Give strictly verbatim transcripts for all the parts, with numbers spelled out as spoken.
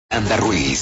Anda Ruiz.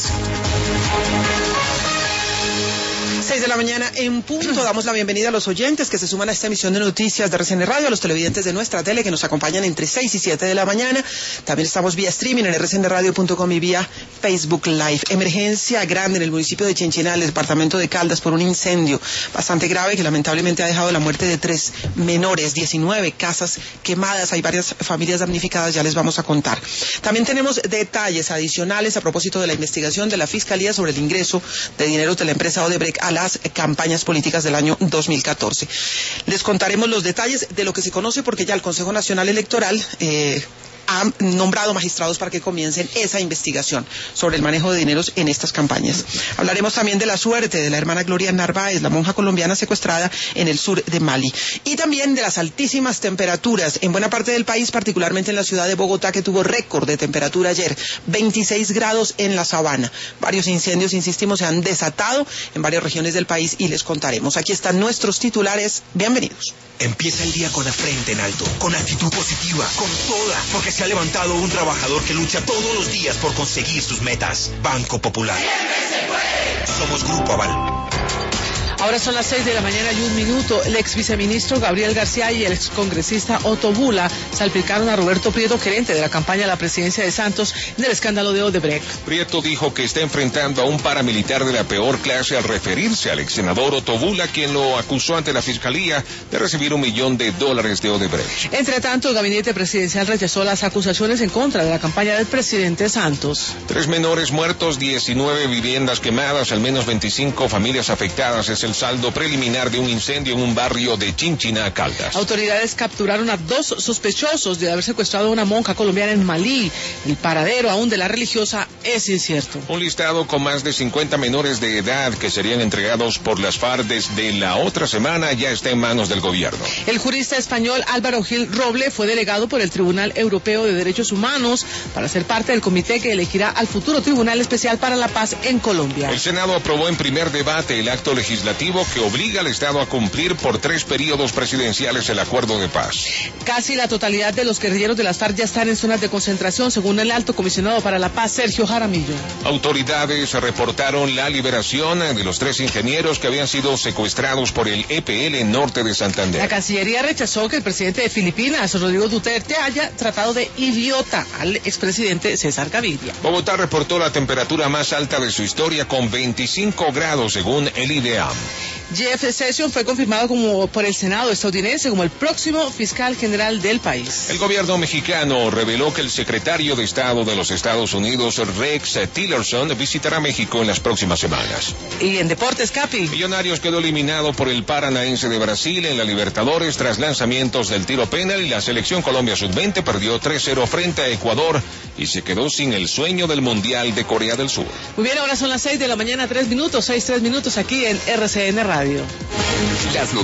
seis de la mañana en punto. Damos la bienvenida a los oyentes que se suman a esta emisión de noticias de R C N Radio, a los televidentes de nuestra tele que nos acompañan entre seis y siete de la mañana. También estamos vía streaming en r c n radio punto com y vía Facebook Live. Emergencia grande en el municipio de Chinchinal, el departamento de Caldas, por un incendio bastante grave que lamentablemente ha dejado la muerte de tres menores, diecinueve casas quemadas, hay varias familias damnificadas, ya les vamos a contar. También tenemos detalles adicionales a propósito de la investigación de la Fiscalía sobre el ingreso de dineros de la empresa Odebrecht a las campañas políticas del año dos mil catorce. Les contaremos los detalles de lo que se conoce porque ya el Consejo Nacional Electoral eh, ha nombrado magistrados para que comiencen esa investigación sobre el manejo de dineros en estas campañas. Hablaremos también de la suerte de la hermana Gloria Narváez, la monja colombiana secuestrada en el sur de Mali. Y también de las altísimas temperaturas en buena parte del país, particularmente en la ciudad de Bogotá, que tuvo récord de temperatura ayer, veintiséis grados en la sabana. Varios incendios, insistimos, se han desatado en varias regiones del país y les contaremos. Aquí están nuestros titulares. Bienvenidos. Empieza el día con la frente en alto, con actitud positiva, con toda, porque se ha levantado un trabajador que lucha todos los días por conseguir sus metas. Banco Popular. Somos Grupo Aval. Ahora son las seis de la mañana y un minuto. El ex viceministro Gabriel García y el ex congresista Otto Bula salpicaron a Roberto Prieto, gerente de la campaña a la presidencia de Santos, en el escándalo de Odebrecht. Prieto dijo que está enfrentando a un paramilitar de la peor clase al referirse al ex senador Otto Bula, quien lo acusó ante la fiscalía de recibir un millón de dólares de Odebrecht. Entre tanto, el gabinete presidencial rechazó las acusaciones en contra de la campaña del presidente Santos. Tres menores muertos, diecinueve viviendas quemadas, al menos veinticinco familias afectadas. Es el saldo preliminar de un incendio en un barrio de Chinchiná, Caldas. Autoridades capturaron a dos sospechosos de haber secuestrado a una monja colombiana en Malí. El paradero aún de la religiosa es incierto. Un listado con más de cincuenta menores de edad que serían entregados por las FARC desde la otra semana ya está en manos del gobierno. El jurista español Álvaro Gil Roble fue delegado por el Tribunal Europeo de Derechos Humanos para ser parte del comité que elegirá al futuro Tribunal Especial para la Paz en Colombia. El Senado aprobó en primer debate el acto legislativo que obliga al Estado a cumplir por tres periodos presidenciales el acuerdo de paz. Casi la totalidad de los guerrilleros de las FARC ya están en zonas de concentración, según el alto comisionado para la paz, Sergio Jaramillo. Autoridades reportaron la liberación de los tres ingenieros que habían sido secuestrados por el E P L en norte de Santander. La Cancillería rechazó que el presidente de Filipinas, Rodrigo Duterte, haya tratado de idiota al expresidente César Gaviria. Bogotá reportó la temperatura más alta de su historia con veinticinco grados, según el I D E A M. Jeff Sessions fue confirmado como por el Senado estadounidense como el próximo fiscal general del país. El gobierno mexicano reveló que el secretario de Estado de los Estados Unidos, Rex Tillerson, visitará México en las próximas semanas. Y en deportes, Capi. Millonarios quedó eliminado por el Paranaense de Brasil en la Libertadores tras lanzamientos del tiro penal y la selección Colombia sub veinte perdió tres cero frente a Ecuador y se quedó sin el sueño del Mundial de Corea del Sur. Muy bien, ahora son las seis de la mañana, tres minutos, seis, tres minutos aquí en R C N Radio. Las